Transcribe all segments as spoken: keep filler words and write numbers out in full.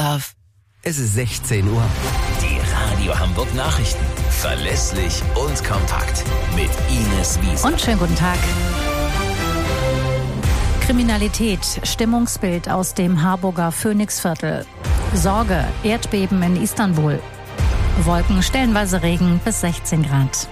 Love. Es ist sechzehn Uhr. Die Radio Hamburg Nachrichten. Verlässlich und kompakt. Mit Ines Wiesner. Und schönen guten Tag. Kriminalität, Stimmungsbild aus dem Harburger Phoenixviertel. Sorge, Erdbeben in Istanbul. Wolken, stellenweise Regen bis sechzehn Grad.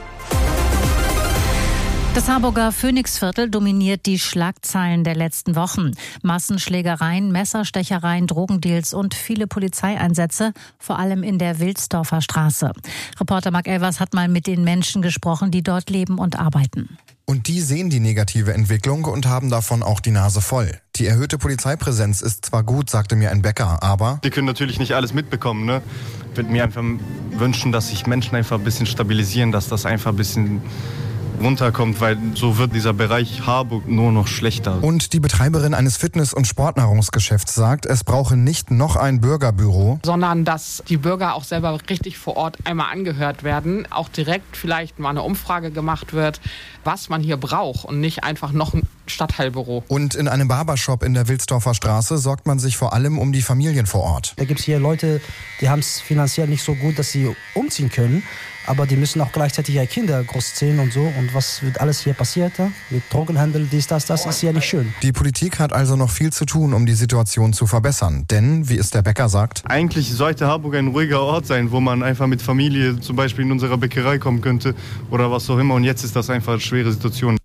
Das Harburger Phoenixviertel dominiert die Schlagzeilen der letzten Wochen. Massenschlägereien, Messerstechereien, Drogendeals und viele Polizeieinsätze, vor allem in der Wilsdorfer Straße. Reporter Marc Elvers hat mal mit den Menschen gesprochen, die dort leben und arbeiten. Und die sehen die negative Entwicklung und haben davon auch die Nase voll. Die erhöhte Polizeipräsenz ist zwar gut, sagte mir ein Bäcker, aber... Die können natürlich nicht alles mitbekommen, ne? Ich würde mir einfach wünschen, dass sich Menschen einfach ein bisschen stabilisieren, dass das einfach ein bisschen runterkommt, weil so wird dieser Bereich Harburg nur noch schlechter. Und die Betreiberin eines Fitness- und Sportnahrungsgeschäfts sagt, es brauche nicht noch ein Bürgerbüro, sondern dass die Bürger auch selber richtig vor Ort einmal angehört werden, auch direkt vielleicht mal eine Umfrage gemacht wird, was man hier braucht und nicht einfach noch ein Stadtteilbüro. Und in einem Barbershop in der Wilsdorfer Straße sorgt man sich vor allem um die Familien vor Ort. Da gibt es hier Leute, die haben es finanziell nicht so gut, dass sie umziehen können. Aber die müssen auch gleichzeitig ihre Kinder großziehen und so. Und was wird alles hier passiert? Ja? Mit Drogenhandel, dies, das, das ist ja nicht schön. Die Politik hat also noch viel zu tun, um die Situation zu verbessern. Denn, wie es der Bäcker sagt, eigentlich sollte Harburg ein ruhiger Ort sein, wo man einfach mit Familie zum Beispiel in unserer Bäckerei kommen könnte oder was auch immer. Und jetzt ist das einfach eine schwere Situation.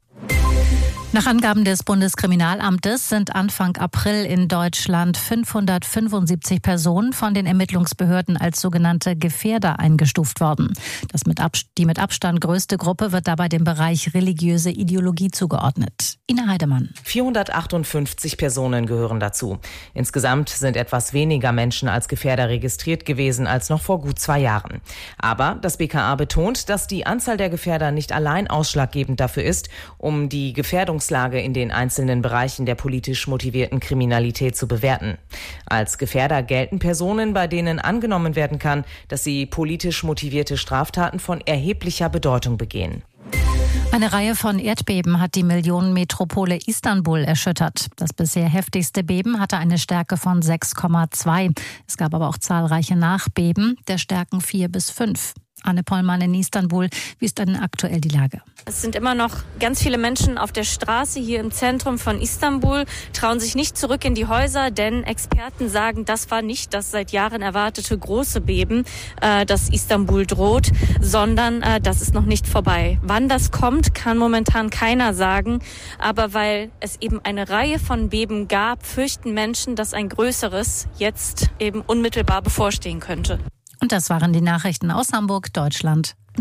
Nach Angaben des Bundeskriminalamtes sind Anfang April in Deutschland fünfhundertfünfundsiebzig Personen von den Ermittlungsbehörden als sogenannte Gefährder eingestuft worden. Das mit Abst- die mit Abstand größte Gruppe wird dabei dem Bereich religiöse Ideologie zugeordnet. Ina Heidemann. vierhundertachtundfünfzig Personen gehören dazu. Insgesamt sind etwas weniger Menschen als Gefährder registriert gewesen als noch vor gut zwei Jahren. Aber das B K A betont, dass die Anzahl der Gefährder nicht allein ausschlaggebend dafür ist, um die Gefährdung Lage in den einzelnen Bereichen der politisch motivierten Kriminalität zu bewerten. Als Gefährder gelten Personen, bei denen angenommen werden kann, dass sie politisch motivierte Straftaten von erheblicher Bedeutung begehen. Eine Reihe von Erdbeben hat die Millionenmetropole Istanbul erschüttert. Das bisher heftigste Beben hatte eine Stärke von sechs Komma zwei. Es gab aber auch zahlreiche Nachbeben der Stärken vier bis fünf. Anne Pollmann in Istanbul. Wie ist denn aktuell die Lage? Es sind immer noch ganz viele Menschen auf der Straße hier im Zentrum von Istanbul, trauen sich nicht zurück in die Häuser, denn Experten sagen, das war nicht das seit Jahren erwartete große Beben, äh, das Istanbul droht, sondern äh, das ist noch nicht vorbei. Wann das kommt, kann momentan keiner sagen, aber weil es eben eine Reihe von Beben gab, fürchten Menschen, dass ein größeres jetzt eben unmittelbar bevorstehen könnte. Und das waren die Nachrichten aus Hamburg, Deutschland.